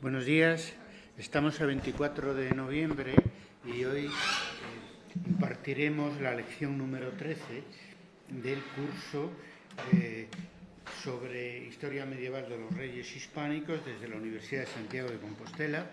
Buenos días, estamos a 24 de noviembre y hoy impartiremos la lección número 13 del curso sobre Historia Medieval de los Reyes Hispánicos desde la Universidad de Santiago de Compostela.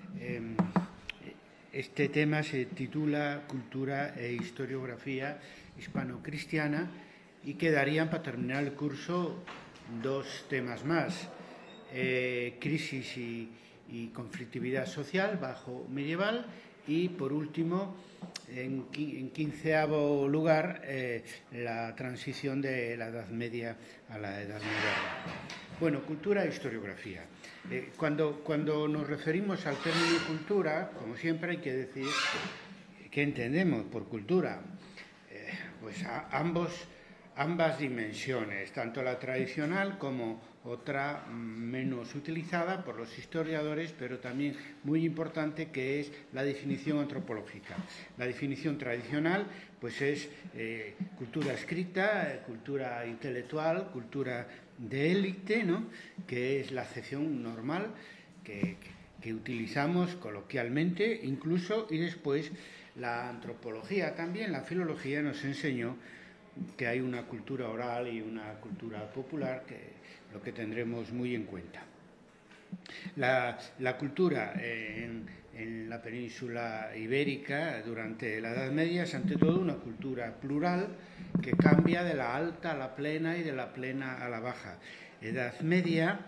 Este tema se titula Cultura e Historiografía Hispano-Cristiana y quedarían para terminar el curso dos temas más. Crisis y conflictividad social bajo medieval y por último en 15º lugar la transición de la Edad Media a la Edad Moderna. Bueno, cultura e historiografía. Cuando nos referimos al término cultura, como siempre hay que decir qué entendemos por cultura. Pues ambas dimensiones, tanto la tradicional como otra menos utilizada por los historiadores, pero también muy importante, que es la definición antropológica. La definición tradicional pues es cultura escrita, cultura intelectual, cultura de élite, ¿no?, que es la acepción normal que utilizamos coloquialmente incluso, y después la antropología también, la filología nos enseñó que hay una cultura oral y una cultura popular, que lo que tendremos muy en cuenta. La cultura en la península ibérica durante la Edad Media es ante todo una cultura plural que cambia de la alta a la plena y de la plena a la baja Edad Media,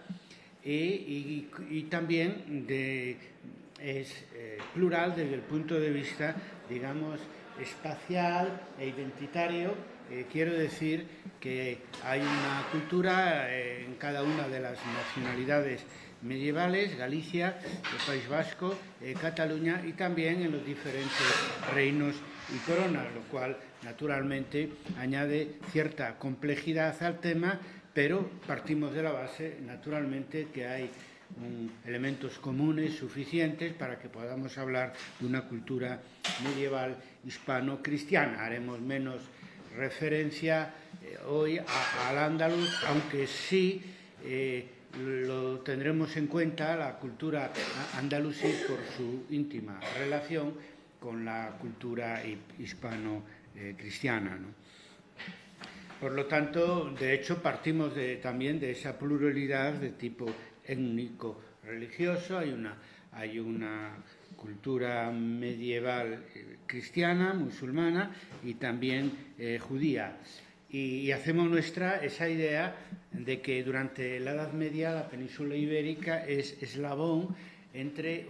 y también es plural desde el punto de vista, digamos, espacial e identitario. Quiero decir que hay una cultura en cada una de las nacionalidades medievales: Galicia, el País Vasco, Cataluña, y también en los diferentes reinos y coronas, lo cual naturalmente añade cierta complejidad al tema, pero partimos de la base, naturalmente, que hay elementos comunes suficientes para que podamos hablar de una cultura medieval hispano-cristiana. Haremos menos referencia hoy al andaluz, aunque sí lo tendremos en cuenta la cultura andalusí por su íntima relación con la cultura hispano-cristiana, ¿no? Por lo tanto, de hecho, partimos también de esa pluralidad de tipo étnico-religioso. Hay una cultura medieval cristiana, musulmana y también judía. Y hacemos nuestra esa idea de que durante la Edad Media la península ibérica es eslabón entre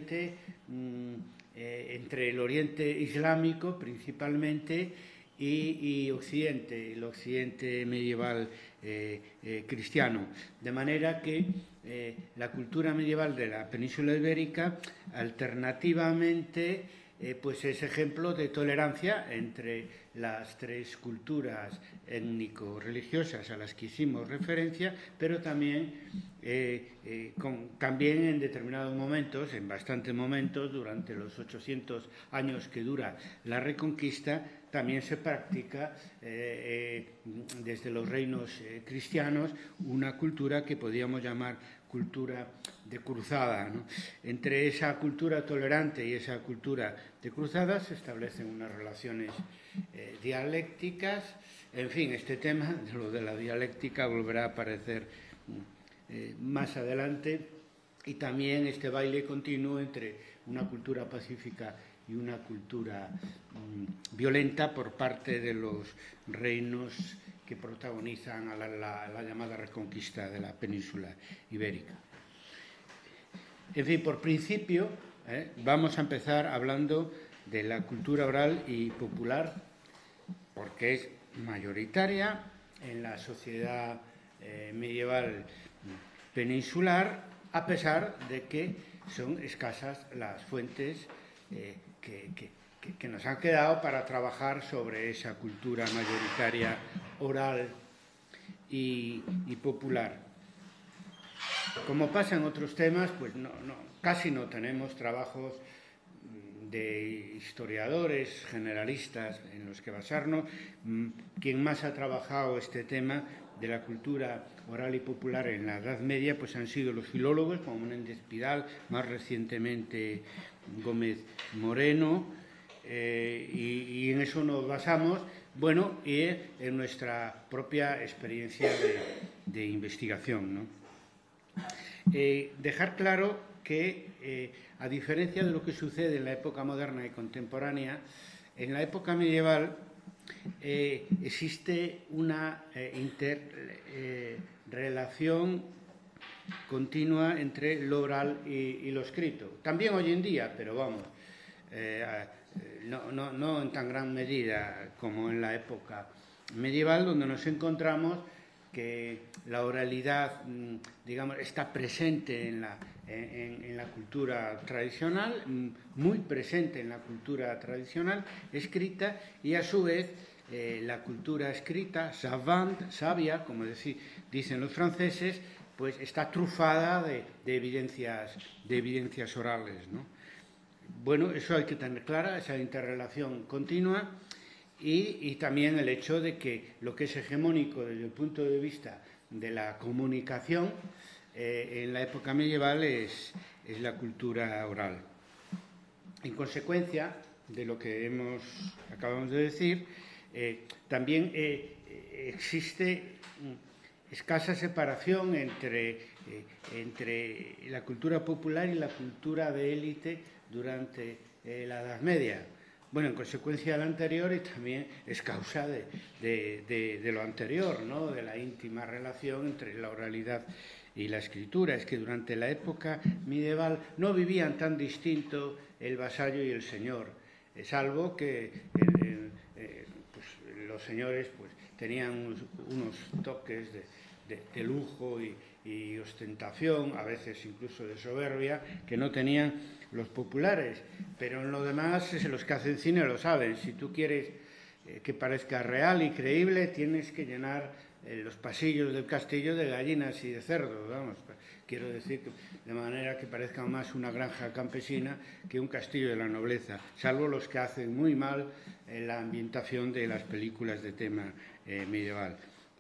el Oriente islámico principalmente y Occidente, el Occidente medieval cristiano. De manera que la cultura medieval de la península ibérica alternativamente pues es ejemplo de tolerancia entre las tres culturas étnico-religiosas a las que hicimos referencia, pero también en determinados momentos, en bastantes momentos, durante los 800 años que dura la Reconquista, también se practica desde los reinos cristianos una cultura que podríamos llamar cultura de cruzada, ¿no? Entre esa cultura tolerante y esa cultura de cruzada se establecen unas relaciones dialécticas. En fin, este tema, lo de la dialéctica, volverá a aparecer más adelante, y también este baile continuo entre una cultura pacífica y una cultura violenta por parte de los reinos que protagonizan a la llamada Reconquista de la península ibérica. En fin, por principio, vamos a empezar hablando de la cultura oral y popular, porque es mayoritaria en la sociedad medieval peninsular, a pesar de que son escasas las fuentes que nos han quedado para trabajar sobre esa cultura mayoritaria oral y popular. Como pasa en otros temas, pues casi no tenemos trabajos de historiadores generalistas en los que basarnos. Quien más ha trabajado este tema de la cultura oral y popular en la Edad Media pues han sido los filólogos, como Menéndez Pidal, más recientemente Gómez Moreno, y en eso nos basamos, bueno, y en nuestra propia experiencia de investigación, ¿no? Dejar claro que, a diferencia de lo que sucede en la época moderna y contemporánea, en la época medieval existe una interrelación continua entre lo oral y lo escrito. También hoy en día, pero vamos, no en tan gran medida como en la época medieval, donde nos encontramos que la oralidad, digamos, está presente en la cultura tradicional, muy presente en la cultura tradicional escrita, y a su vez la cultura escrita, savant, sabia, como dicen los franceses, pues está trufada de evidencias orales, ¿no? Bueno, eso hay que tener clara, esa interrelación continua. Y también el hecho de que lo que es hegemónico desde el punto de vista de la comunicación en la época medieval es la cultura oral. En consecuencia de lo que acabamos de decir, también existe escasa separación entre la cultura popular y la cultura de élite durante la Edad Media. Bueno, en consecuencia de lo anterior, y también es causa de lo anterior, ¿no? De la íntima relación entre la oralidad y la escritura. Es que durante la época medieval no vivían tan distinto el vasallo y el señor, salvo que pues, los señores pues, tenían unos toques de lujo y ostentación, a veces incluso de soberbia, que no tenían los populares, pero en lo demás los que hacen cine lo saben. Si tú quieres que parezca real y creíble, tienes que llenar los pasillos del castillo de gallinas y de cerdos, vamos, quiero decir, de manera que parezca más una granja campesina que un castillo de la nobleza, salvo los que hacen muy mal la ambientación de las películas de tema medieval.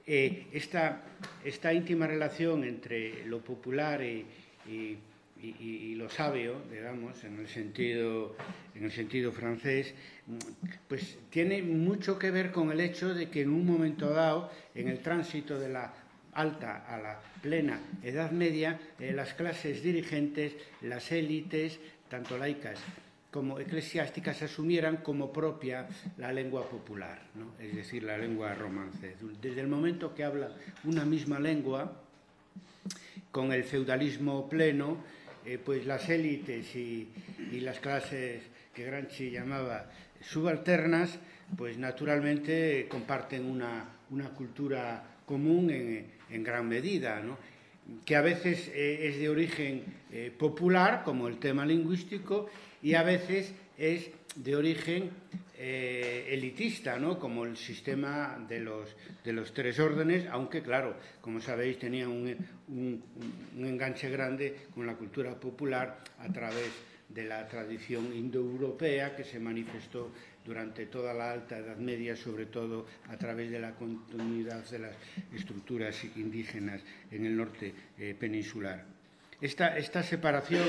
Esta íntima relación entre lo popular y lo sabio, digamos, en el sentido francés, pues tiene mucho que ver con el hecho de que en un momento dado, en el tránsito de la alta a la plena Edad Media, las clases dirigentes, las élites, tanto laicas como eclesiásticas, asumieran como propia la lengua popular, ¿no? Es decir, la lengua romance. Desde el momento que habla una misma lengua, con el feudalismo pleno, pues las élites y las clases que Gramsci llamaba subalternas, pues naturalmente comparten una cultura común en gran medida, ¿no? Que a veces es de origen popular, como el tema lingüístico, y a veces es de origen elitista, ¿no? Como el sistema de los tres órdenes, aunque claro, como sabéis, tenía un enganche grande con la cultura popular a través de la tradición indoeuropea que se manifestó durante toda la Alta Edad Media, sobre todo a través de la continuidad de las estructuras indígenas en el norte peninsular. Esta separación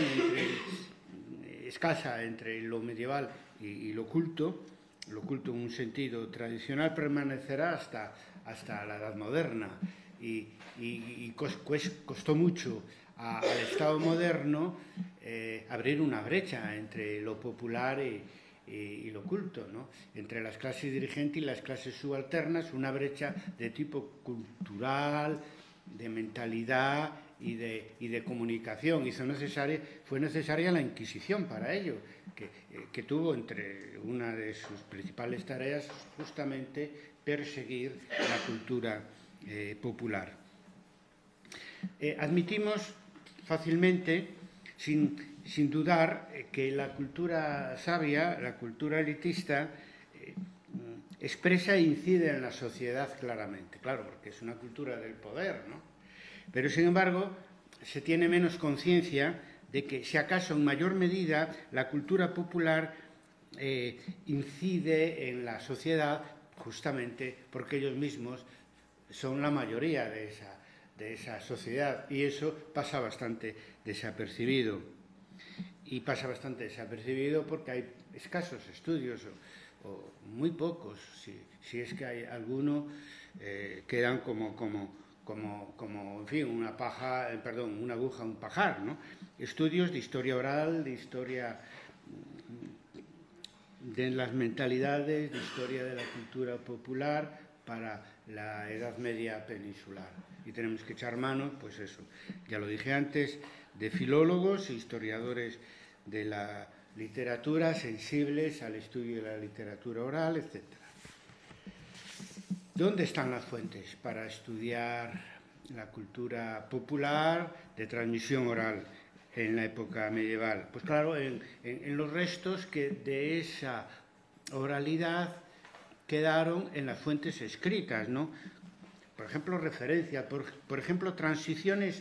escasa entre lo medieval y lo culto en un sentido tradicional, permanecerá hasta la Edad Moderna, y costó mucho al Estado moderno abrir una brecha entre lo popular y lo culto, ¿no? Entre las clases dirigentes y las clases subalternas, una brecha de tipo cultural, de mentalidad y de comunicación. Fue necesaria la Inquisición para ello, que tuvo entre una de sus principales tareas justamente perseguir la cultura popular. Admitimos fácilmente, sin dudar, que la cultura sabia, la cultura elitista, expresa e incide en la sociedad claramente, claro, porque es una cultura del poder, ¿no? Pero, sin embargo, se tiene menos conciencia de que, si acaso en mayor medida, la cultura popular incide en la sociedad justamente porque ellos mismos son la mayoría de esa sociedad, y eso pasa bastante desapercibido. Y pasa bastante desapercibido porque hay escasos estudios, o muy pocos, si es que hay alguno, quedan como en fin, una aguja, un pajar, ¿no? Estudios de historia oral, de historia de las mentalidades, de historia de la cultura popular para la Edad Media peninsular. Y tenemos que echar mano, pues eso, ya lo dije antes, de filólogos e historiadores de la literatura sensibles al estudio de la literatura oral, etc. ¿Dónde están las fuentes para estudiar la cultura popular de transmisión oral en la época medieval? Pues claro, en los restos que de esa oralidad quedaron en las fuentes escritas, ¿no? Por ejemplo, referencias, por ejemplo, transcripciones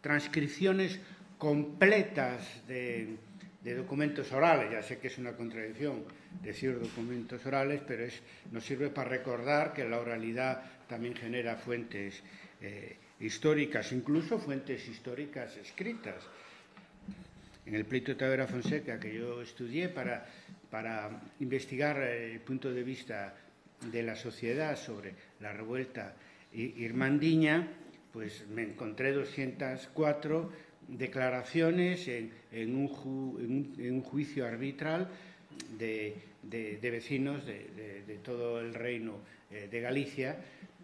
completas de documentos orales. Ya sé que es una contradicción decir documentos orales, pero nos sirve para recordar que la oralidad también genera fuentes históricas, incluso fuentes históricas escritas. En el pleito de Tavera Fonseca, que yo estudié para investigar el punto de vista de la sociedad sobre la revuelta irmandiña, pues me encontré 204 declaraciones en un juicio arbitral de vecinos de todo el reino de Galicia,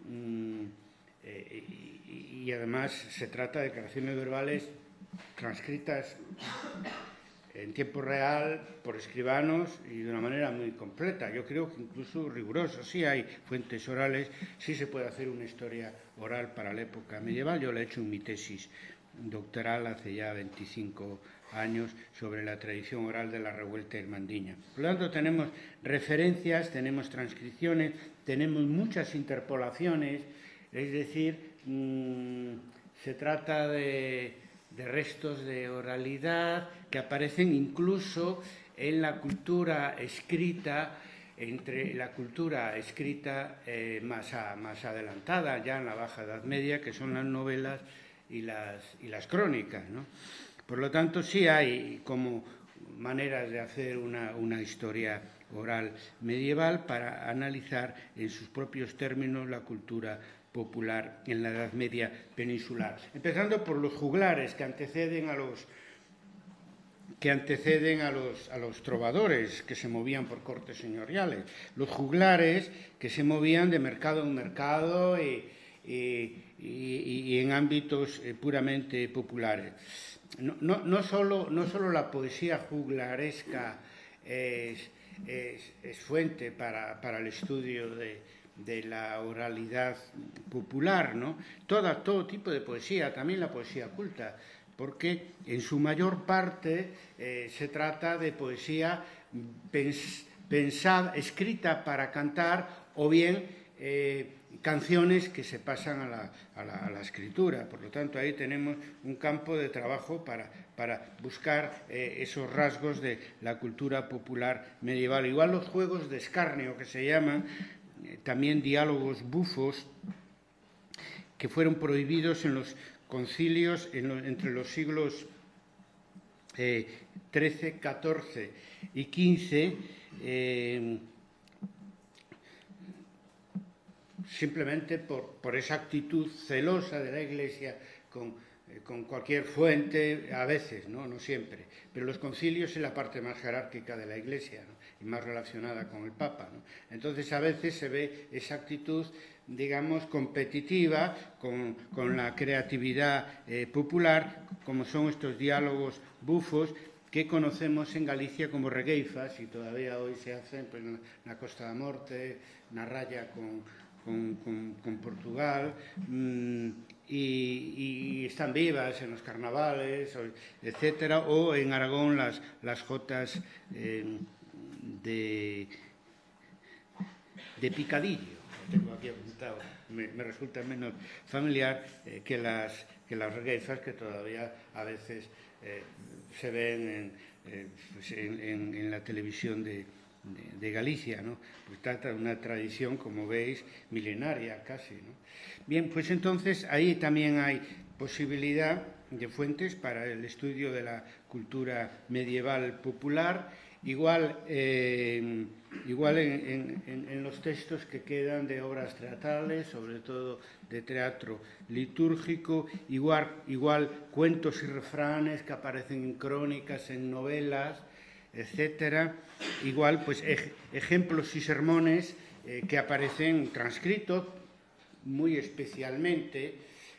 y además se trata de declaraciones verbales transcritas en tiempo real por escribanos y de una manera muy completa. Yo creo que incluso rigurosa. Sí hay fuentes orales, sí se puede hacer una historia oral para la época medieval. Yo la he hecho en mi tesis doctoral hace ya 25 años sobre la tradición oral de la revuelta irmandiña. Por lo tanto, tenemos referencias, tenemos transcripciones, tenemos muchas interpolaciones, es decir, se trata de restos de oralidad que aparecen incluso en la cultura escrita, entre la cultura escrita más adelantada, ya en la Baja Edad Media, que son las novelas y las crónicas, ¿no? Por lo tanto, sí hay como maneras de hacer una historia oral medieval para analizar en sus propios términos la cultura popular en la Edad Media peninsular. Empezando por los juglares que anteceden a los trovadores que se movían por cortes señoriales. Los juglares que se movían de mercado en mercado y en ámbitos puramente populares. No solo la poesía juglaresca es fuente para el estudio de la oralidad popular, ¿no? Todo tipo de poesía, también la poesía culta, porque en su mayor parte se trata de poesía pensada, escrita para cantar, o bien canciones que se pasan a la escritura. Por lo tanto, ahí tenemos un campo de trabajo para buscar esos rasgos de la cultura popular medieval. Igual los juegos de escarnio, que se llaman, también diálogos bufos, que fueron prohibidos en los concilios entre los siglos XIII, XIV y XV, simplemente por esa actitud celosa de la Iglesia con cualquier fuente, a veces, no siempre. Pero los concilios es la parte más jerárquica de la Iglesia, ¿no? Y más relacionada con el Papa, ¿no? Entonces, a veces se ve esa actitud, digamos, competitiva con la creatividad popular, como son estos diálogos bufos que conocemos en Galicia como regueifas, y todavía hoy se hacen pues, en la Costa da Morte, na raya con Portugal, y están vivas en los carnavales, etcétera, o en Aragón las jotas de picadillo. Lo tengo aquí apuntado. Me resulta menos familiar que las regueifas, que todavía a veces se ven en la televisión de de Galicia, ¿no? Pues trata de una tradición, como veis, milenaria casi, ¿no? Bien, pues entonces ahí también hay posibilidad de fuentes para el estudio de la cultura medieval popular, igual en los textos que quedan de obras teatrales, sobre todo de teatro litúrgico, igual cuentos y refranes que aparecen en crónicas, en novelas, etcétera. Igual, pues ejemplos y sermones que aparecen transcritos muy especialmente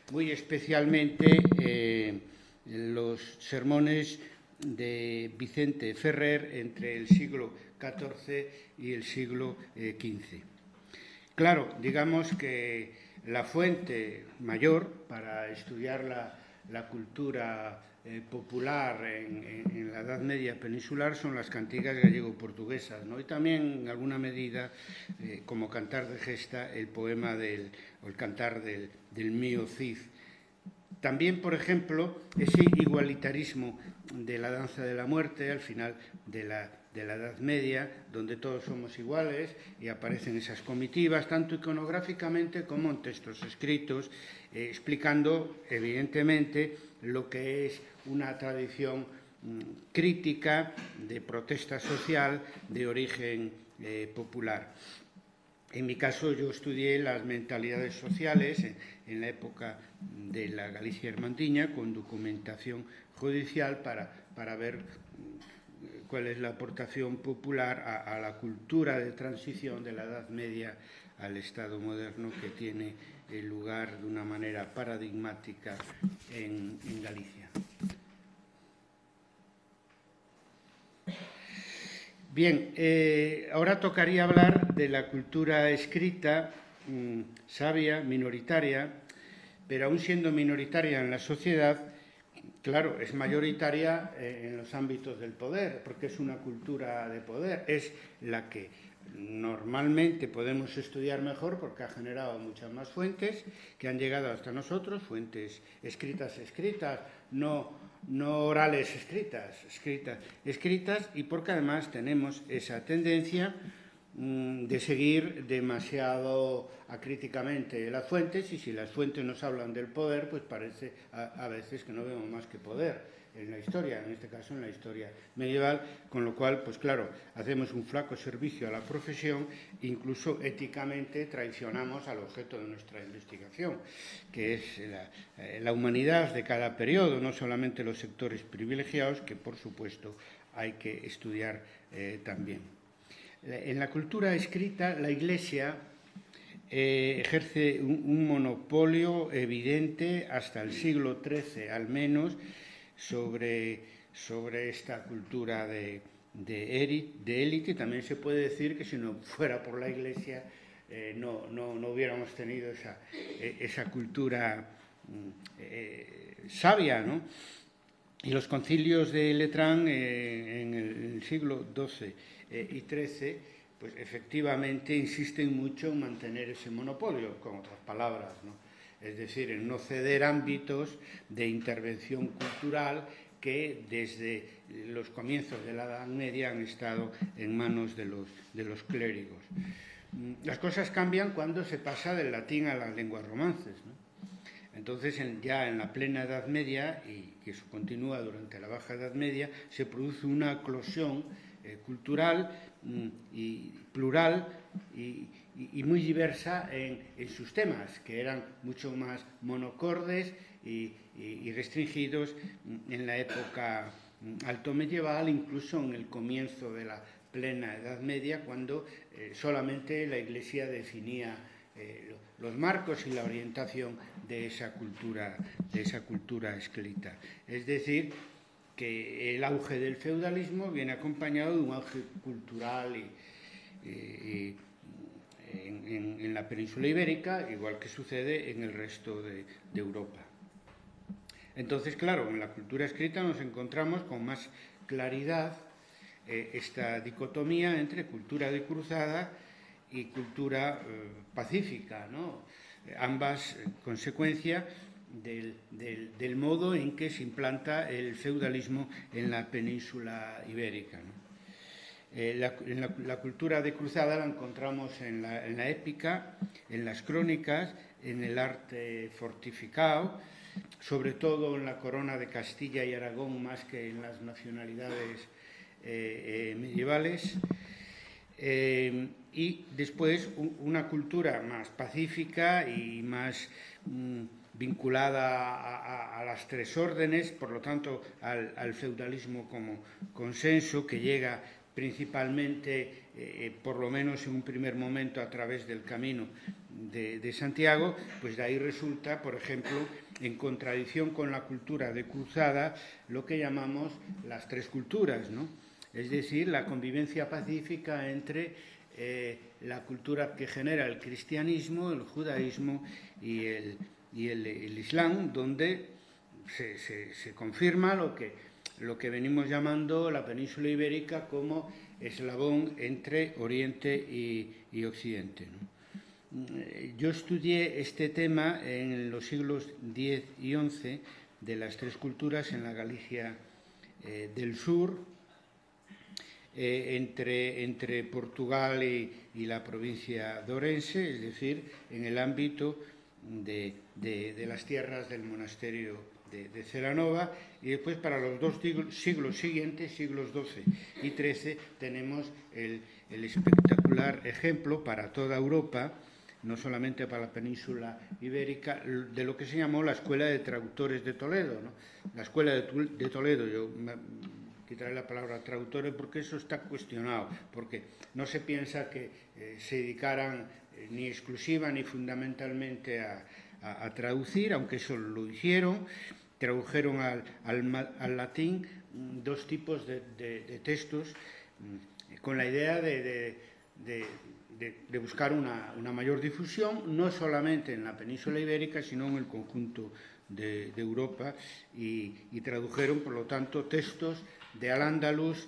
los sermones de Vicente Ferrer entre el siglo XIV y el siglo XV. Claro, digamos que la fuente mayor para estudiar la cultura popular en la Edad Media peninsular son las cantigas gallego-portuguesas, ¿no? Y también, en alguna medida, como cantar de gesta, el poema o el cantar del mío Cid. También, por ejemplo, ese igualitarismo de la danza de la muerte al final de la Edad Media, donde todos somos iguales y aparecen esas comitivas, tanto iconográficamente como en textos escritos, explicando, evidentemente, lo que es una tradición crítica de protesta social de origen popular. En mi caso, yo estudié las mentalidades sociales en la época de la Galicia hermantiña, con documentación judicial para ver cuál es la aportación popular a la cultura de transición de la Edad Media al Estado moderno, que tiene lugar de una manera paradigmática en Galicia. Bien, ahora tocaría hablar de la cultura escrita, sabia, minoritaria, pero aún siendo minoritaria en la sociedad, claro, es mayoritaria en los ámbitos del poder, porque es una cultura de poder, es la que normalmente podemos estudiar mejor porque ha generado muchas más fuentes que han llegado hasta nosotros, fuentes escritas, no orales escritas, y porque además tenemos esa tendencia de seguir demasiado acríticamente las fuentes, y si las fuentes nos hablan del poder, pues parece a veces que no vemos más que poder en la historia, en este caso en la historia medieval, con lo cual, pues claro, hacemos un flaco servicio a la profesión, incluso éticamente traicionamos al objeto de nuestra investigación, que es la humanidad de cada periodo, no solamente los sectores privilegiados, que por supuesto hay que estudiar también. En la cultura escrita, la Iglesia ejerce un monopolio evidente hasta el siglo XIII, al menos, sobre esta cultura de élite. También se puede decir que si no fuera por la Iglesia no hubiéramos tenido esa cultura sabia, ¿no? Y los concilios de Letrán en el siglo XII y XIII, pues efectivamente insisten mucho en mantener ese monopolio, con otras palabras, ¿no? Es decir, en no ceder ámbitos de intervención cultural que desde los comienzos de la Edad Media han estado en manos de los clérigos. Las cosas cambian cuando se pasa del latín a las lenguas romances, ¿no? Entonces, ya en la plena Edad Media, y que eso continúa durante la Baja Edad Media, se produce una eclosión cultural y plural y muy diversa en sus temas, que eran mucho más monocordes y restringidos en la época alto medieval, incluso en el comienzo de la plena Edad Media, cuando solamente la Iglesia definía los marcos y la orientación de esa cultura escrita. Es decir, que el auge del feudalismo viene acompañado de un auge cultural en la península ibérica, igual que sucede en el resto de Europa. Entonces, claro, en la cultura escrita nos encontramos con más claridad esta dicotomía entre cultura de cruzada y cultura pacífica, ¿no? Ambas consecuencia del modo en que se implanta el feudalismo en la península ibérica, ¿no? La cultura de cruzada la encontramos en la épica, en las crónicas, en el arte fortificado, sobre todo en la corona de Castilla y Aragón, más que en las nacionalidades medievales. Y después una cultura más pacífica y más vinculada a las tres órdenes, por lo tanto al feudalismo como consenso, que llega principalmente, por lo menos en un primer momento, a través del camino de Santiago. Pues de ahí resulta, por ejemplo, en contradicción con la cultura de cruzada, lo que llamamos las tres culturas, ¿no? Es decir, la convivencia pacífica entre la cultura que genera el cristianismo, el judaísmo y el islam, donde se confirma lo que venimos llamando la península ibérica como eslabón entre Oriente y Occidente, ¿no? Yo estudié este tema en los siglos X y XI de las tres culturas en la Galicia del sur, entre Portugal y la provincia de Orense, es decir, en el ámbito de las tierras del monasterio de Celanova. Y después, para los dos siglos siguientes, siglos XII y XIII, tenemos el espectacular ejemplo para toda Europa, no solamente para la península ibérica, de lo que se llamó la Escuela de Traductores de Toledo, ¿no? La Escuela de Toledo, yo quitaré la palabra traductores porque eso está cuestionado, porque no se piensa que se dedicaran ni exclusiva ni fundamentalmente a traducir, aunque eso lo hicieron. Tradujeron al latín dos tipos de textos con la idea de buscar una mayor difusión, no solamente en la península ibérica, sino en el conjunto de Europa, y tradujeron, por lo tanto, textos de Al-Ándalus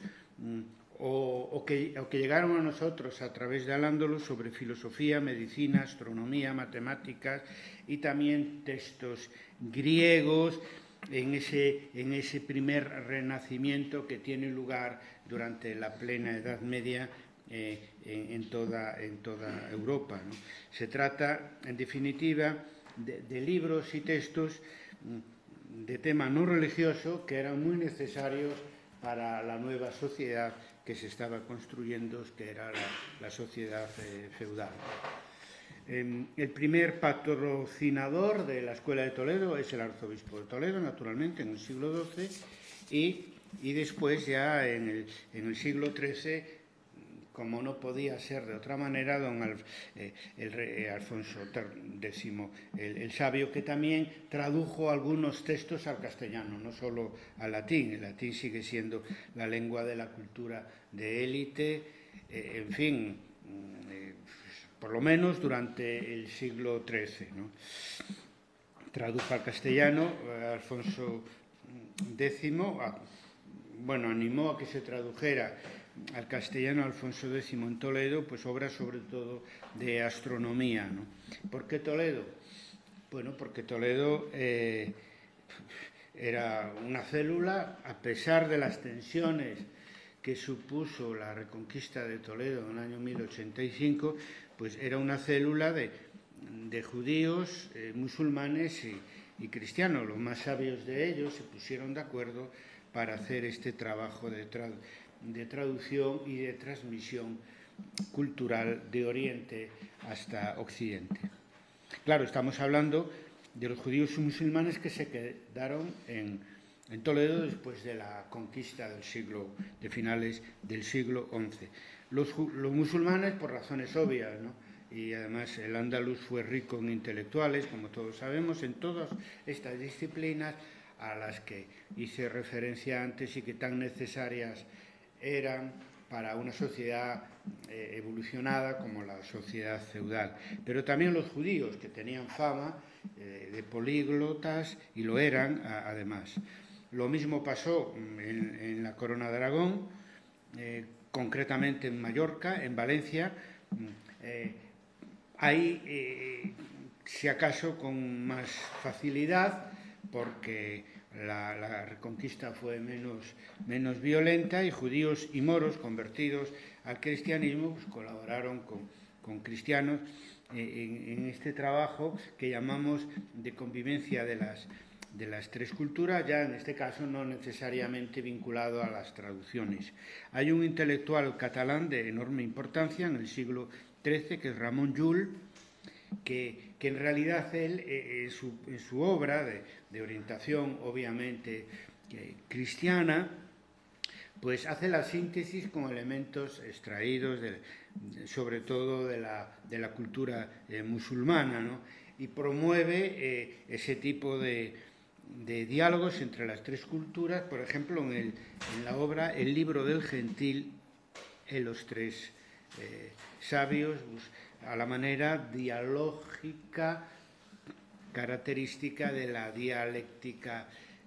o que llegaron a nosotros a través de Al-Ándalus sobre filosofía, medicina, astronomía, matemáticas, y también textos griegos en ese primer renacimiento que tiene lugar durante la plena Edad Media en toda Europa, ¿no? Se trata, en definitiva, de libros y textos de tema no religioso que eran muy necesarios para la nueva sociedad que se estaba construyendo, que era la sociedad feudal. El primer patrocinador de la Escuela de Toledo es el arzobispo de Toledo, naturalmente, en el siglo XII, y después ya en el siglo XIII, como no podía ser de otra manera, el rey Alfonso X, el sabio, que también tradujo algunos textos al castellano, no solo al latín. El latín sigue siendo la lengua de la cultura de élite, en fin, por lo menos durante el siglo XIII, ¿no? Tradujo al castellano Alfonso X, animó a que se tradujera al castellano Alfonso X en Toledo, pues obras sobre todo de astronomía, ¿no? ¿Por qué Toledo? Bueno, porque Toledo era una célula, a pesar de las tensiones que supuso la reconquista de Toledo en el año 1085, pues era una célula de judíos, musulmanes y cristianos. Los más sabios de ellos se pusieron de acuerdo para hacer este trabajo de traducción y de transmisión cultural de Oriente hasta Occidente. Claro, estamos hablando de los judíos y musulmanes que se quedaron en Toledo después de la conquista de finales del siglo XI. Los musulmanes, por razones obvias, ¿no? Y además el Andaluz fue rico en intelectuales, como todos sabemos, en todas estas disciplinas a las que hice referencia antes y que tan necesarias eran para una sociedad evolucionada como la sociedad feudal. Pero también los judíos, que tenían fama de políglotas, y lo eran además. Lo mismo pasó en la Corona de Aragón, concretamente en Mallorca, en Valencia. Ahí, si acaso, con más facilidad, porque la reconquista fue menos violenta, y judíos y moros convertidos al cristianismo pues, colaboraron con cristianos en este trabajo que llamamos de convivencia de las tres culturas, ya en este caso no necesariamente vinculado a las traducciones. Hay un intelectual catalán de enorme importancia en el siglo XIII, que es Ramon Llull, que en realidad él, en su obra de orientación obviamente cristiana, pues hace la síntesis con elementos extraídos sobre todo de la cultura musulmana, ¿no? Y promueve ese tipo de diálogos entre las tres culturas, por ejemplo, en la obra El libro del gentil, en los tres sabios, a la manera dialógica característica de la dialéctica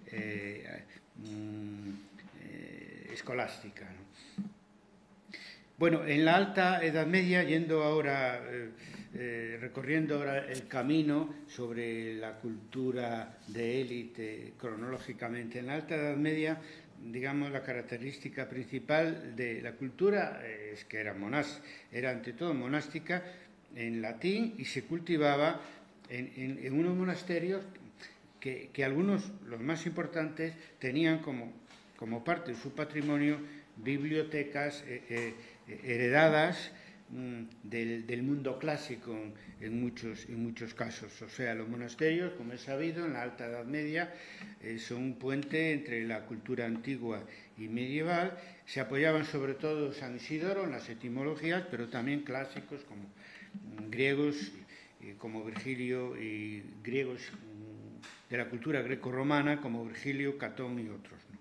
escolástica, ¿no? Bueno, en la Alta Edad Media, yendo ahora, recorriendo ahora el camino sobre la cultura de élite cronológicamente, en la Alta Edad Media, digamos, la característica principal de la cultura es que era ante todo monástica en latín, y se cultivaba en unos monasterios que algunos, los más importantes, tenían como parte de su patrimonio bibliotecas heredadas del mundo clásico en muchos casos. O sea, los monasterios, como es sabido, en la Alta Edad Media son un puente entre la cultura antigua y medieval. Se apoyaban sobre todo San Isidoro en las etimologías, pero también clásicos como griegos, como Virgilio, y griegos de la cultura greco-romana como Virgilio, Catón y otros, ¿no?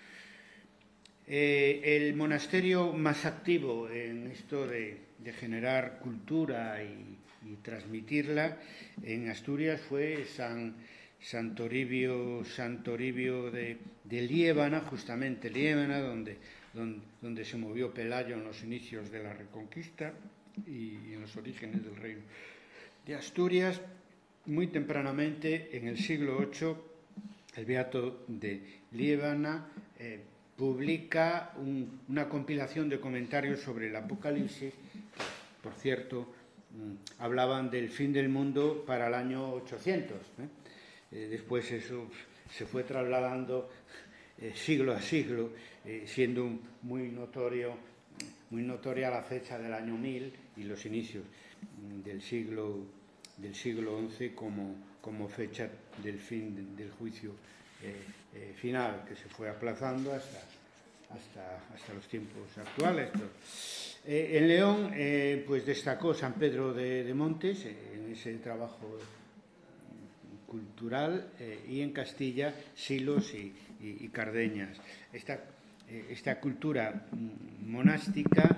El monasterio más activo en esto de generar cultura y transmitirla en Asturias fue San Toribio de Liébana, justamente Liébana, donde se movió Pelayo en los inicios de la Reconquista y en los orígenes del reino de Asturias. Muy tempranamente, en el siglo VIII, el beato de Liébana publica una compilación de comentarios sobre el Apocalipsis, que, por cierto, hablaban del fin del mundo para el año 800. Después eso se fue trasladando siglo a siglo, siendo muy notoria la fecha del año 1000 y los inicios del siglo XI como fecha del fin del juicio final, que se fue aplazando hasta los tiempos actuales. En León pues destacó San Pedro de Montes en ese trabajo cultural, y en Castilla Silos y Cardeñas. Esta cultura monástica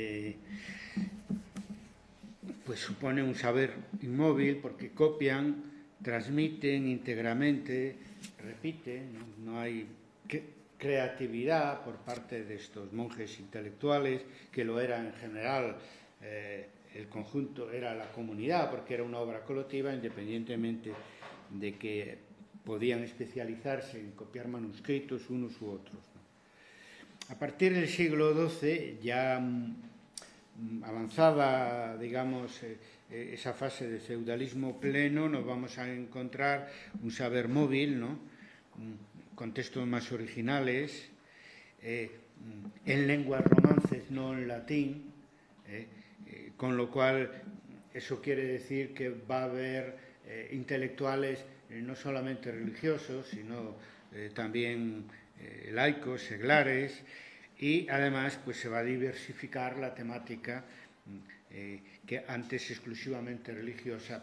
pues supone un saber inmóvil, porque copian, transmiten íntegramente, repiten, no hay creatividad por parte de estos monjes intelectuales, que lo era en general. El conjunto era la comunidad, porque era una obra colectiva, independientemente de que podían especializarse en copiar manuscritos unos u otros, ¿no? A partir del siglo XII, ya avanzada, digamos, esa fase de feudalismo pleno, nos vamos a encontrar un saber móvil, ¿no? Con textos más originales, en lenguas romances, no en latín, con lo cual eso quiere decir que va a haber intelectuales no solamente religiosos, sino también laicos, seglares, y además pues se va a diversificar la temática que antes exclusivamente religiosa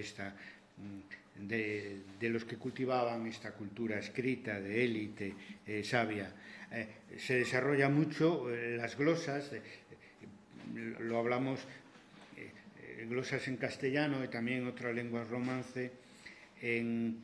de los que cultivaban esta cultura escrita de élite sabia. Se desarrolla mucho las glosas, lo hablamos, glosas en castellano y también otras lenguas romance, en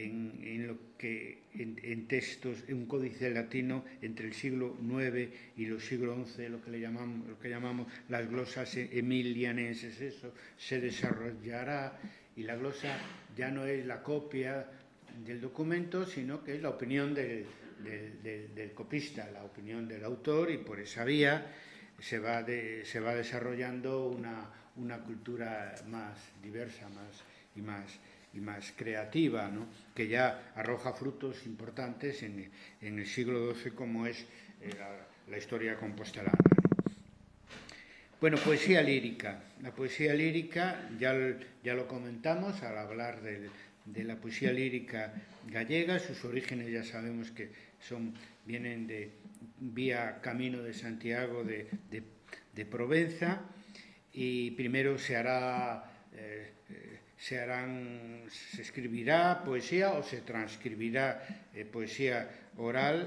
textos, en un códice latino entre el siglo IX y el siglo XI, lo que llamamos las glosas emilianenses. Eso se desarrollará, y la glosa ya no es la copia del documento, sino que es la opinión del copista, la opinión del autor, y por esa vía se va desarrollando una cultura más diversa, y más creativa, ¿no? Que ya arroja frutos importantes en el siglo XII, como es la historia compostelana. Bueno, poesía lírica. La poesía lírica ya lo comentamos al hablar de la poesía lírica gallega. Sus orígenes ya sabemos que vienen de vía Camino de Santiago de Provenza, y primero se escribirá poesía o se transcribirá poesía oral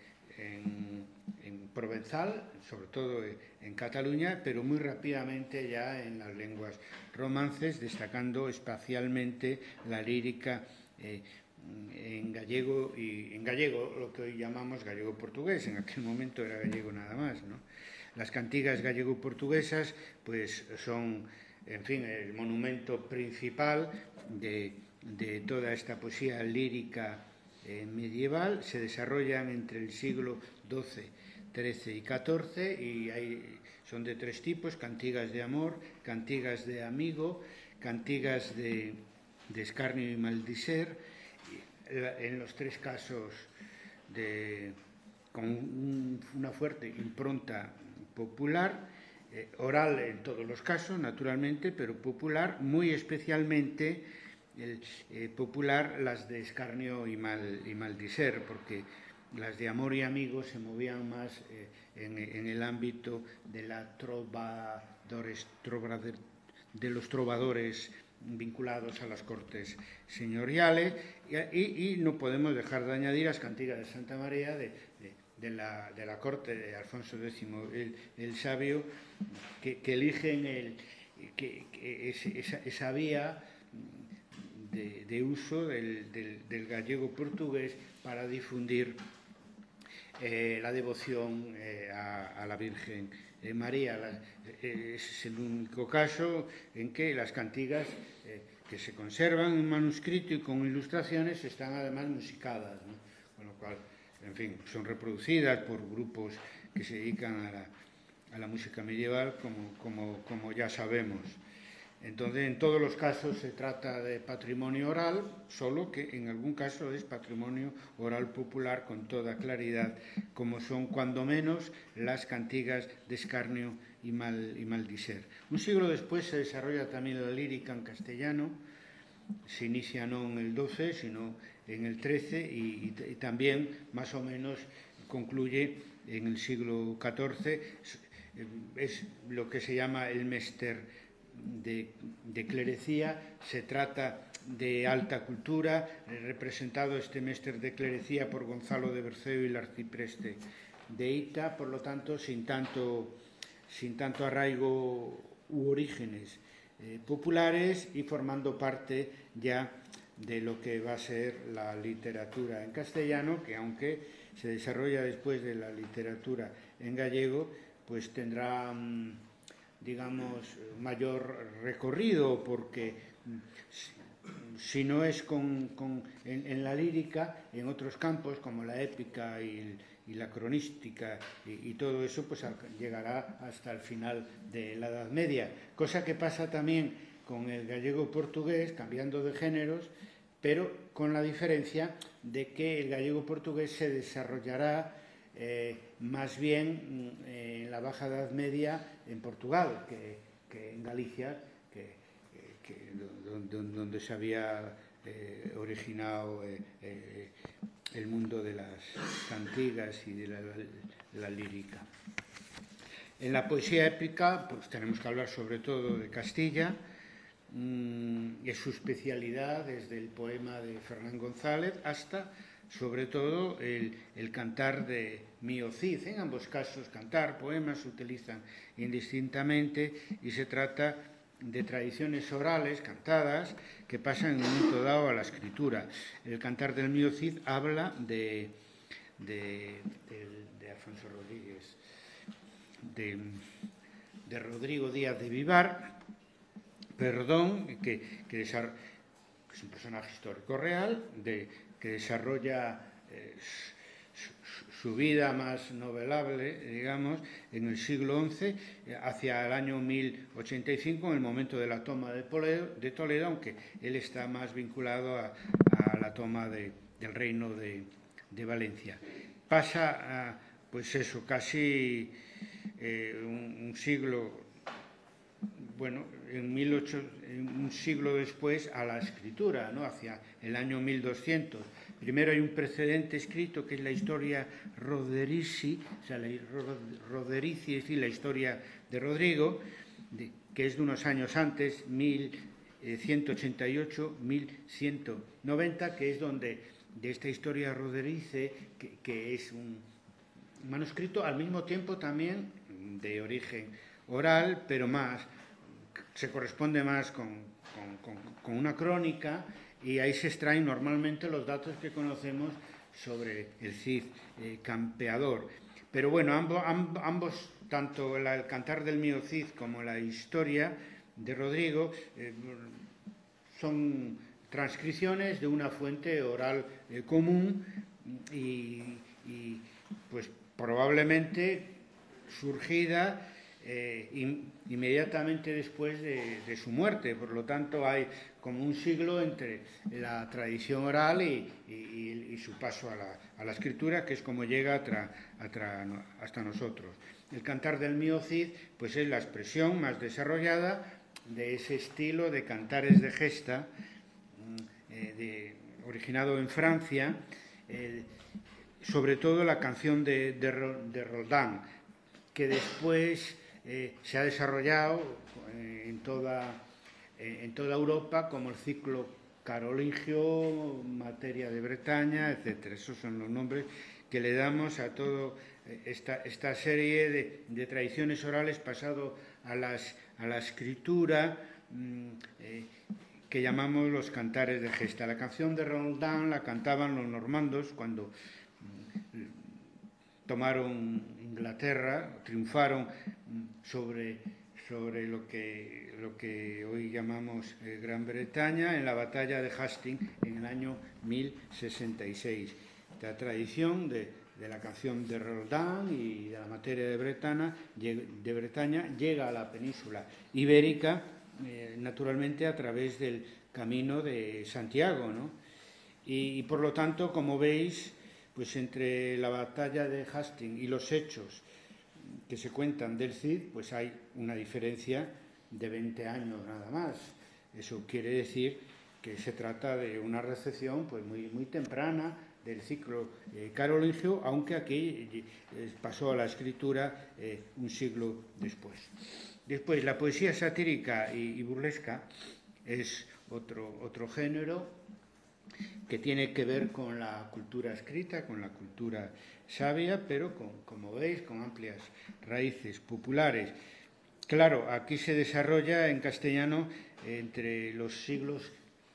en provenzal, sobre todo en Cataluña, pero muy rápidamente ya en las lenguas romances, destacando espacialmente la lírica en gallego, lo que hoy llamamos gallego-portugués. En aquel momento era gallego nada más, ¿no? Las cantigas gallego-portuguesas pues son, en fin, el monumento principal de toda esta poesía lírica medieval. Se desarrollan entre el siglo XII, XIII y XIV, y son de tres tipos: cantigas de amor, cantigas de amigo, cantigas de escarnio y maldiser. En los tres casos con una fuerte impronta popular, oral en todos los casos, naturalmente, pero popular, muy especialmente popular las de escarnio y maldiser, porque las de amor y amigo se movían más en el ámbito de los trovadores vinculados a las cortes señoriales, y no podemos dejar de añadir las cantigas de Santa María de la corte de Alfonso X el Sabio, que eligen esa vía de uso del gallego portugués para difundir la devoción a la Virgen María. Es el único caso en que las cantigas que se conservan en manuscrito y con ilustraciones están además musicadas, ¿no? Con lo cual, en fin, son reproducidas por grupos que se dedican a la música medieval, como ya sabemos. Entonces, en todos los casos se trata de patrimonio oral, solo que en algún caso es patrimonio oral popular con toda claridad, como son cuando menos las cantigas de escarnio y maldiser. Un siglo después se desarrolla también la lírica en castellano. Se inicia no en el XII, sino en el XIII, y también más o menos concluye en el siglo XIV. Es lo que se llama el Mester de clerecía. Se trata de alta cultura, representado este Mester de clerecía por Gonzalo de Berceo y el arcipreste de Ita, por lo tanto sin tanto arraigo u orígenes populares, y formando parte ya de lo que va a ser la literatura en castellano, que aunque se desarrolla después de la literatura en gallego, pues tendrá digamos, mayor recorrido, porque si no es en la lírica, en otros campos como la épica y la cronística y todo eso, pues llegará hasta el final de la Edad Media, cosa que pasa también con el gallego portugués, cambiando de géneros, pero con la diferencia de que el gallego portugués se desarrollará más bien en la Baja Edad Media en Portugal que en Galicia, donde se había originado el mundo de las cantigas y de la lírica. En la poesía épica pues tenemos que hablar sobre todo de Castilla. Es su especialidad, desde el poema de Fernán González hasta, sobre todo, el cantar de Mío Cid. En ambos casos, cantar, poemas, se utilizan indistintamente, y se trata de tradiciones orales, cantadas, que pasan en un momento dado a la escritura. El cantar del Mío Cid habla de Alfonso Rodríguez, de Rodrigo Díaz de Vivar, que es un personaje histórico real que desarrolla su vida más novelable, digamos, en el siglo XI, hacia el año 1085, en el momento de la toma de Toledo, aunque él está más vinculado a la toma del reino de Valencia. Pasa, pues eso, casi un siglo, bueno, un siglo después a la escritura, ¿no? Hacia el año 1200. Primero hay un precedente escrito que es la historia Roderici, o sea, Roderici, es decir, la historia de Rodrigo, que es de unos años antes, 1188-1190, que es donde de esta historia Roderici, que es un manuscrito al mismo tiempo también de origen oral, pero más se corresponde más con una crónica, y ahí se extraen normalmente los datos que conocemos sobre el Cid campeador. Pero bueno, ambos tanto el Cantar del mío Cid como la historia de Rodrigo son transcripciones de una fuente oral común y pues probablemente surgida inmediatamente después de su muerte. Por lo tanto, hay como un siglo entre la tradición oral y su paso a la escritura, que es como llega hasta nosotros. El Cantar del mío Cid pues es la expresión más desarrollada de ese estilo de cantares de gesta originado en Francia, sobre todo la canción de Roldán, que después se ha desarrollado en toda Europa como el ciclo carolingio, materia de Bretaña, etc. Esos son los nombres que le damos a toda esta serie de tradiciones orales pasado a la escritura, que llamamos los cantares de gesta. La canción de Roldán la cantaban los normandos cuando tomaron Inglaterra, triunfaron sobre lo que hoy llamamos Gran Bretaña en la batalla de Hastings en el año 1066. La tradición de la canción de Roldán y de la materia de Bretaña llega a la península ibérica, naturalmente a través del camino de Santiago, ¿no? Y por lo tanto, como veis, pues entre la batalla de Hastings y los hechos que se cuentan del Cid, pues hay una diferencia de 20 años nada más. Eso quiere decir que se trata de una recepción pues muy temprana del ciclo carolingio, aunque aquí pasó a la escritura un siglo después. Después, la poesía satírica y burlesca es otro género que tiene que ver con la cultura escrita, con la cultura sabia, pero como veis, con amplias raíces populares. Claro, aquí se desarrolla en castellano entre los siglos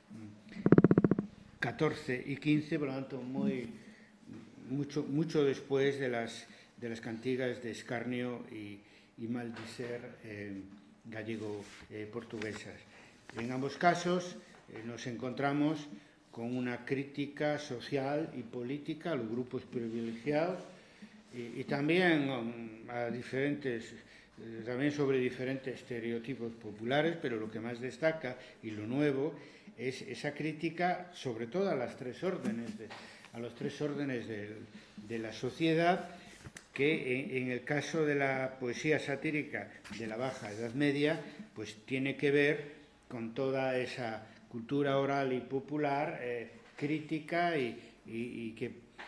XIV y XV, por lo tanto, mucho después de las cantigas de Escarnio y Maldiser gallego-portuguesas. En ambos casos nos encontramos con una crítica social y política a los grupos privilegiados y también también sobre diferentes estereotipos populares, pero lo que más destaca y lo nuevo es esa crítica sobre todo a los tres órdenes de la sociedad, que en el caso de la poesía satírica de la Baja Edad Media pues tiene que ver con toda esa cultura oral y popular, crítica y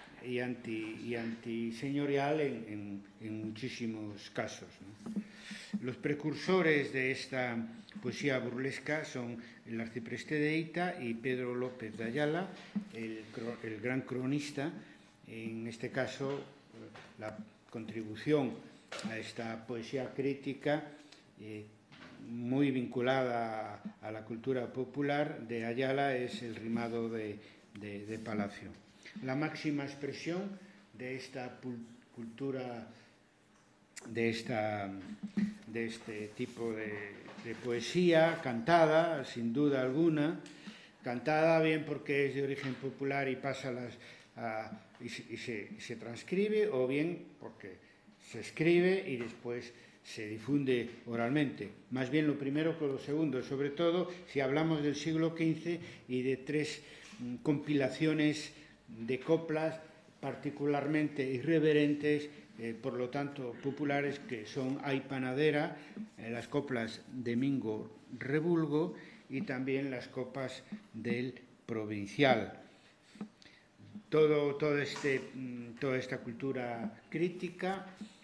antiseñorial en muchísimos casos, ¿no? Los precursores de esta poesía burlesca son el arcipreste de Eita y Pedro López de Ayala, el gran cronista. En este caso, la contribución a esta poesía crítica muy vinculada a la cultura popular de Ayala es el rimado de Palacio. La máxima expresión de esta cultura, de este tipo de poesía cantada, sin duda alguna, cantada bien porque es de origen popular y pasa y se transcribe, o bien porque se escribe y después se difunde oralmente. Más bien lo primero que lo segundo, sobre todo si hablamos del siglo XV y de 3 compilaciones de coplas particularmente irreverentes, por lo tanto populares, que son Ay Panadera, las coplas de Mingo Rebulgo y también las copas del Provincial. Toda esta cultura crítica,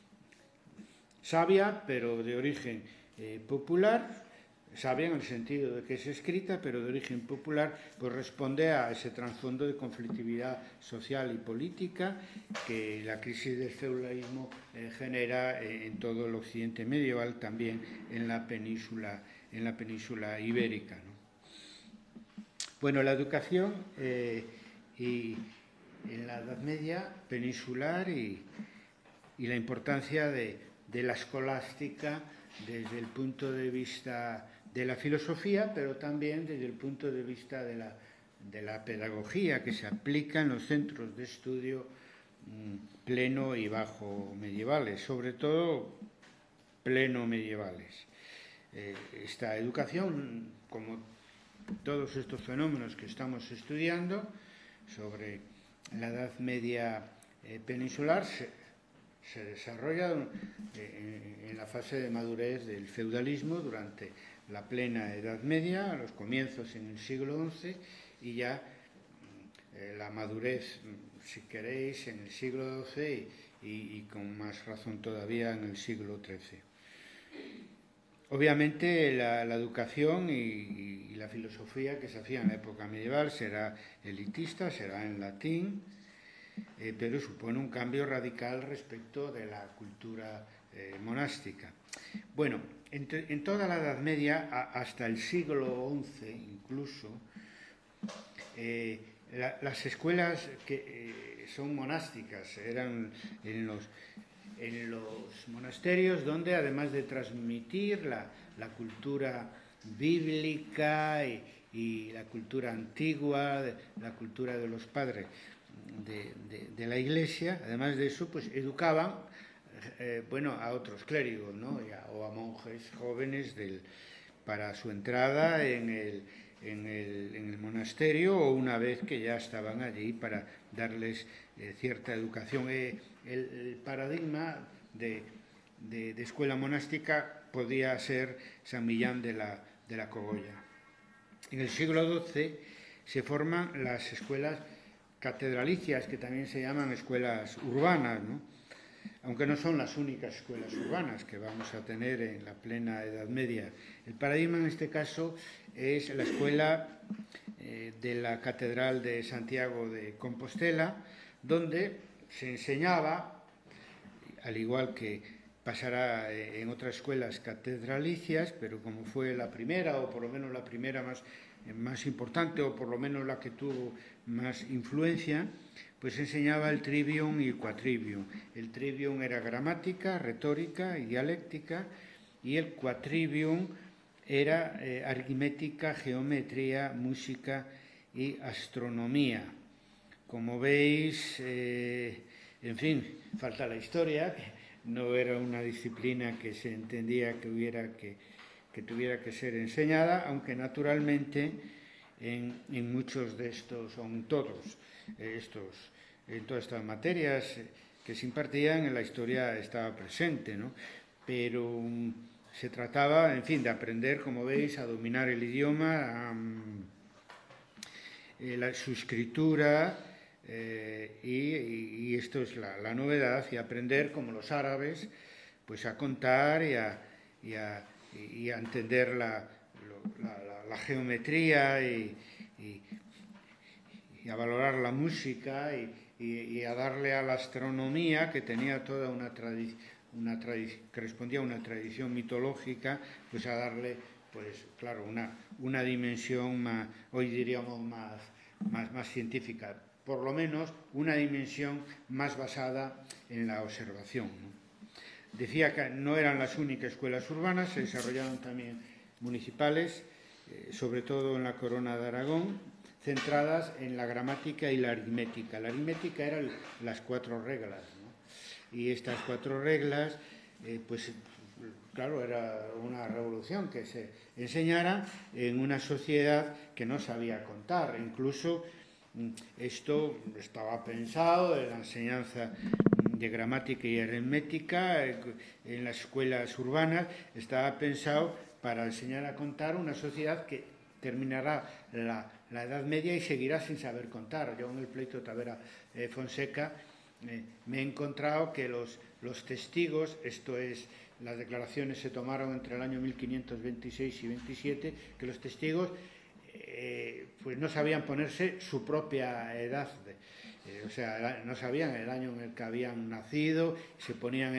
sabia, pero de origen popular, sabia en el sentido de que es escrita, pero de origen popular, pues responde a ese trasfondo de conflictividad social y política que la crisis del feudalismo genera en todo el occidente medieval, también en la península ibérica, ¿no? Bueno, la educación y en la Edad Media peninsular y la importancia de la escolástica desde el punto de vista de la filosofía, pero también desde el punto de vista de la pedagogía que se aplica en los centros de estudio pleno y bajo medievales, sobre todo pleno medievales. Esta educación, como todos estos fenómenos que estamos estudiando sobre la Edad Media peninsular, se desarrolla en la fase de madurez del feudalismo durante la plena Edad Media, a los comienzos en el siglo XI, y ya la madurez, si queréis, en el siglo XII y con más razón todavía en el siglo XIII. Obviamente la educación y la filosofía que se hacía en la época medieval será elitista, será en latín, pero supone un cambio radical respecto de la cultura monástica. Bueno, en toda la Edad Media, hasta el siglo XI incluso, las escuelas que son monásticas eran en los monasterios, donde además de transmitir la cultura bíblica y la cultura antigua, la cultura de los padres de la Iglesia, además de eso, pues educaban a otros clérigos, ¿no? O a monjes jóvenes para su entrada en el monasterio, o una vez que ya estaban allí, para darles cierta educación. El paradigma de escuela monástica podía ser San Millán de la Cogolla. En el siglo XII se forman las escuelas catedralicias, que también se llaman escuelas urbanas, ¿no? Aunque no son las únicas escuelas urbanas que vamos a tener en la plena Edad Media. El paradigma en este caso es la escuela de la Catedral de Santiago de Compostela, donde se enseñaba, al igual que pasará en otras escuelas catedralicias, pero como fue la primera, o por lo menos la primera más importante, o por lo menos la que tuvo más influencia, pues enseñaba el trivium y el quatrivium. El trivium era gramática, retórica y dialéctica, y el quatrivium era aritmética, geometría, música y astronomía. Como veis, en fin, falta la historia, que no era una disciplina que se entendía que tuviera que ser enseñada, aunque naturalmente en muchos de estos, o en todas estas materias que se impartían, en la historia estaba presente, ¿no? Pero se trataba, en fin, de aprender, como veis, a dominar el idioma, su escritura, y esto es la novedad, y aprender, como los árabes, pues a contar y a entender la geometría y a valorar la música y a darle a la astronomía, que tenía toda una tradición, que respondía a una tradición mitológica, pues a darle, pues claro, una dimensión más, hoy diríamos más científica, por lo menos una dimensión más basada en la observación, ¿no? Decía que no eran las únicas escuelas urbanas, se desarrollaron también municipales, sobre todo en la Corona de Aragón, centradas en la gramática y la aritmética. La aritmética eran las 4 reglas, ¿no? Y estas 4 reglas, pues claro, era una revolución que se enseñara en una sociedad que no sabía contar. Incluso esto estaba pensado en la enseñanza de gramática y aritmética en las escuelas urbanas, estaba pensado para enseñar a contar una sociedad que terminará la Edad Media y seguirá sin saber contar. Yo en el pleito Tavera-Fonseca me he encontrado que los testigos, esto es, las declaraciones se tomaron entre el año 1526 y 27, que los testigos pues no sabían ponerse su propia edad, o sea, no sabían el año en el que habían nacido, se ponían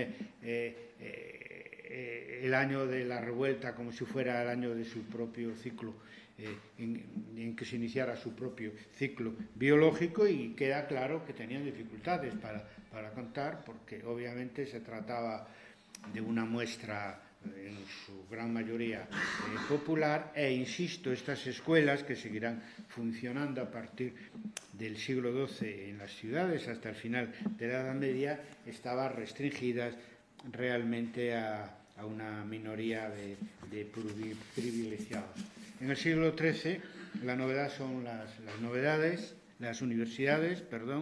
el año de la revuelta como si fuera el año de su propio ciclo, en que se iniciara su propio ciclo biológico, y queda claro que tenían dificultades para contar, porque obviamente se trataba de una muestra en su gran mayoría popular, e insisto, estas escuelas que seguirán funcionando a partir del siglo XII en las ciudades hasta el final de la Edad Media estaban restringidas realmente a una minoría de privilegiados. En el siglo XIII la novedad son las universidades,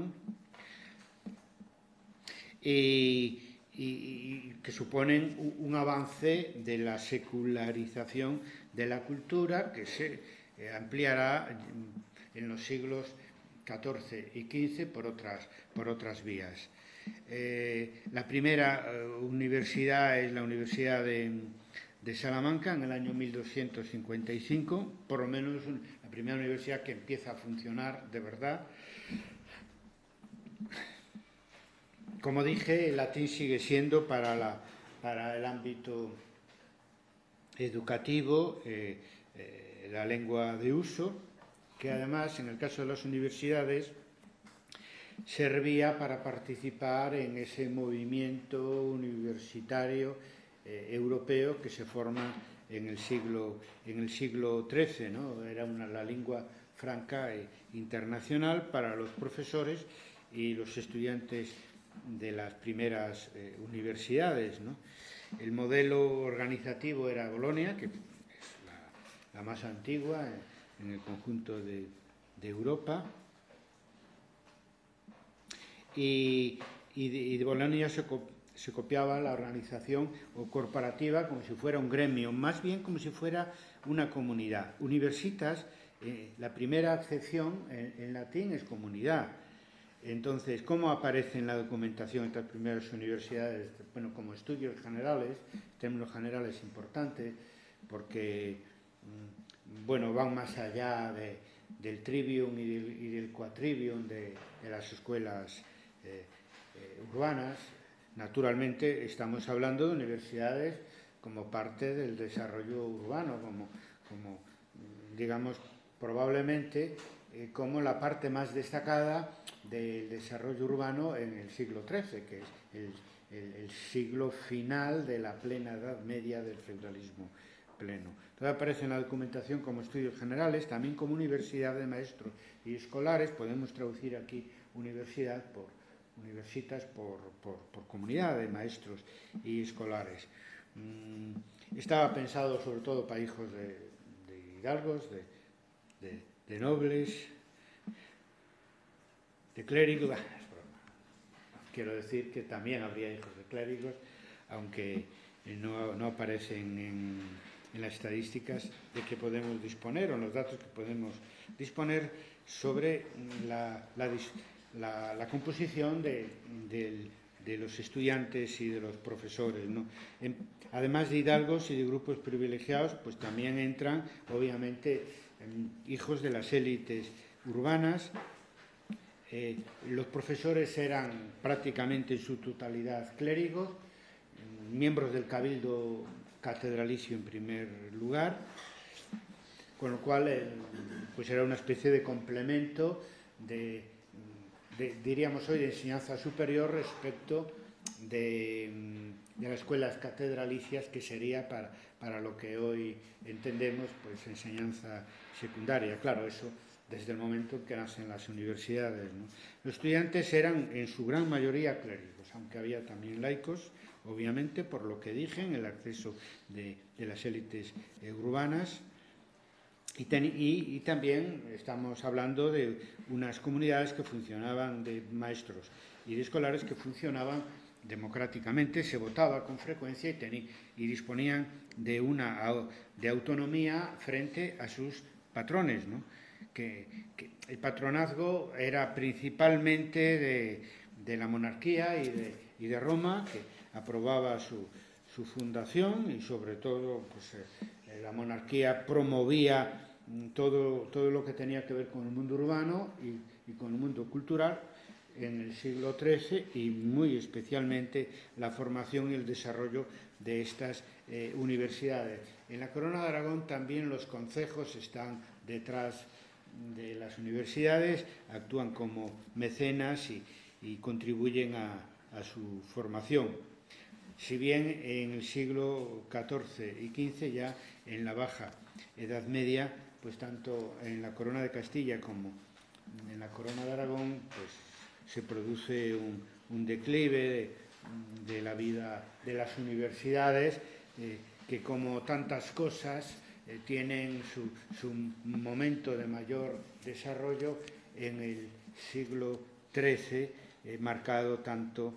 y que suponen un avance de la secularización de la cultura que se ampliará en los siglos XIV y XV por otras vías. La primera universidad es la Universidad de Salamanca en el año 1255, por lo menos la primera universidad que empieza a funcionar de verdad. Como dije, el latín sigue siendo para el ámbito educativo la lengua de uso, que además, en el caso de las universidades, servía para participar en ese movimiento universitario europeo que se forma en el siglo XIII, ¿no? Era la lengua franca internacional para los profesores y los estudiantes de las primeras universidades, ¿no? El modelo organizativo era Bolonia, que es la más antigua en el conjunto de Europa, y de Bolonia se copiaba la organización corporativa como si fuera un gremio, más bien como si fuera una comunidad. Universitas, la primera acepción en latín es comunidad. Entonces, ¿cómo aparece en la documentación estas primeras universidades? Bueno, como estudios generales, términos generales importantes, porque bueno, van más allá del trivium y del quadrivium de las escuelas urbanas. Naturalmente, estamos hablando de universidades como parte del desarrollo urbano, como digamos, probablemente como la parte más destacada del desarrollo urbano en el siglo XIII, que es el siglo final de la plena Edad Media del feudalismo pleno. Entonces aparece en la documentación como estudios generales, también como universidad de maestros y escolares. Podemos traducir aquí universidad por universitas por comunidad de maestros y escolares. Estaba pensado sobre todo para hijos de hidalgos, de nobles, de clérigos. Quiero decir que también habría hijos de clérigos, aunque no aparecen en las estadísticas de que podemos disponer o en los datos que podemos disponer sobre la composición de los estudiantes y de los profesores, ¿no? Además de hidalgos y de grupos privilegiados, pues también entran, obviamente, hijos de las élites urbanas. Los profesores eran prácticamente en su totalidad clérigos, miembros del cabildo catedralicio en primer lugar, con lo cual pues era una especie de complemento diríamos hoy, de enseñanza superior respecto de las escuelas catedralicias, que sería para lo que hoy entendemos pues enseñanza secundaria. Claro, eso desde el momento en que nacen las universidades, ¿no? Los estudiantes eran en su gran mayoría clérigos, aunque había también laicos, obviamente, por lo que dije, en el acceso de las élites urbanas. Y también estamos hablando de unas comunidades que funcionaban, de maestros y de escolares que funcionaban democráticamente, se votaba con frecuencia y disponían de autonomía frente a sus patrones, ¿no? Que el patronazgo era principalmente de la monarquía y de Roma, que aprobaba su fundación, y sobre todo pues, la monarquía promovía todo lo que tenía que ver con el mundo urbano y con el mundo cultural en el siglo XIII, y muy especialmente la formación y el desarrollo de estas universidades. En la Corona de Aragón también los concejos están detrás de las universidades, actúan como mecenas y contribuyen a su formación. Si bien en el siglo XIV y XV, ya en la Baja Edad Media, pues tanto en la Corona de Castilla como en la Corona de Aragón, pues se produce un declive de la vida de las universidades, que como tantas cosas tienen su momento de mayor desarrollo en el siglo XIII, marcado tanto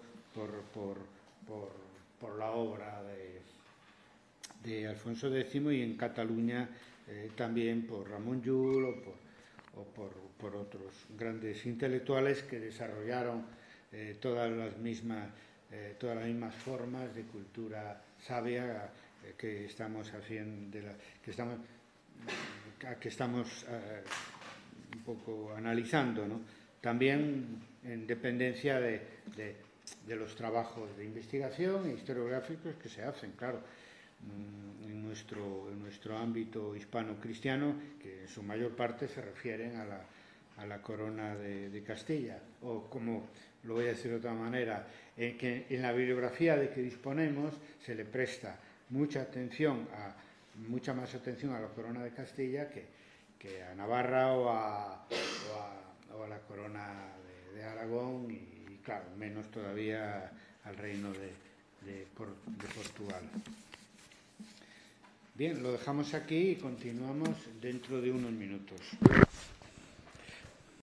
por la obra de Alfonso X, y en Cataluña también por Ramón Llull o por otros grandes intelectuales que desarrollaron todas las mismas formas de cultura sabia que estamos haciendo, que estamos un poco analizando, ¿no? También en dependencia de los trabajos de investigación historiográficos que se hacen, claro, en nuestro ámbito hispano-cristiano, que en su mayor parte se refieren a la corona de Castilla, o como lo voy a decir de otra manera, que en la bibliografía de que disponemos se le presta mucha más atención a la corona de Castilla que a Navarra o a la corona de Aragón, y claro, menos todavía al reino de Portugal. Bien, lo dejamos aquí y continuamos dentro de unos minutos.